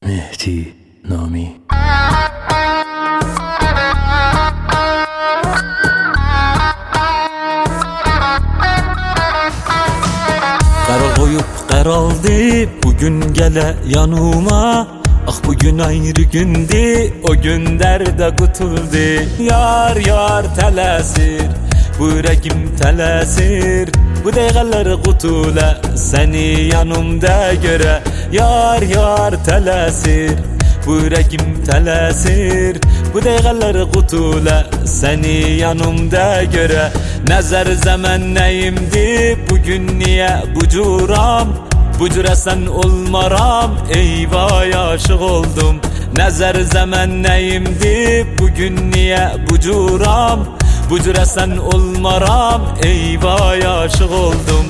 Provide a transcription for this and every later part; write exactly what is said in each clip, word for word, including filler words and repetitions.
مهدی نامی Qara koyup qaraldı bugün gele yanıma. Ah bugün ayrı gündü, o günler de kutuldu. Yar yar tələsir, bu ürəkim tələsir. Bu dəqiqələr qutula, səni yanımda görə. Yar yar tələsir, bu ürəkim tələsir. Bu dəqiqələr qutula, səni yanımda görə. Nəzər zəmən nəyimdi, bugün niyə bu curam? Bu cürə sən olmaram, eyvay aşıq oldum. Nəzər zəmən nəyimdi, bugün niyə bu curam? Bu cürə sən olmaram, eyvay aşıq oldum.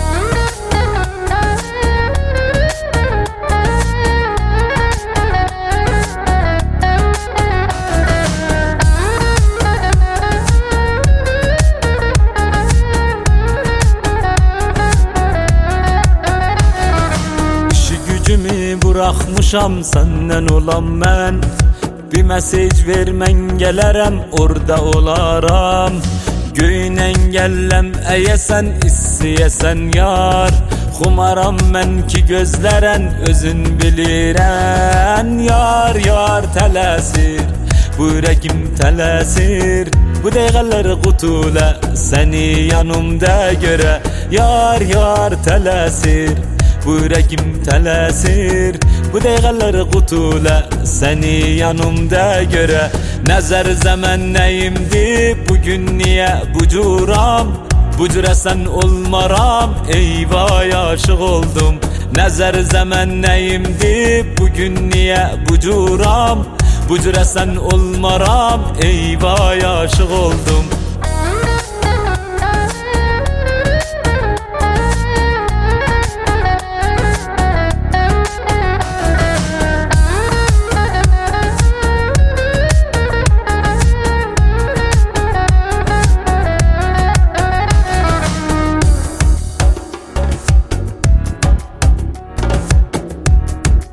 Bırakmışam senden olan mən. Bir mesaj vermen gələrəm, orada olaram. Göğün əngəlləm əyəsən, istəyəsən yar. Xumaram mən ki gözlərən, özün bilirən. Yar yar tələsir, bu ürəkim tələsir. Bu dəqiqələr qutula, səni yanımda görə. Yar yar tələsir, bu ürəkim tələsir. Bu dəqiqələr qutula, səni yanımda görə. Nəzər zəmən nəyimdi, bugün niyə bu curam? Bu cürə sən olmaram, eyvay aşıq oldum. Nəzər zəmən nəyimdi, bugün niyə bu curam? Bu cürə sən olmaram, eyvay aşıq oldum.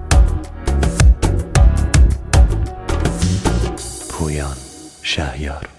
Şəhyar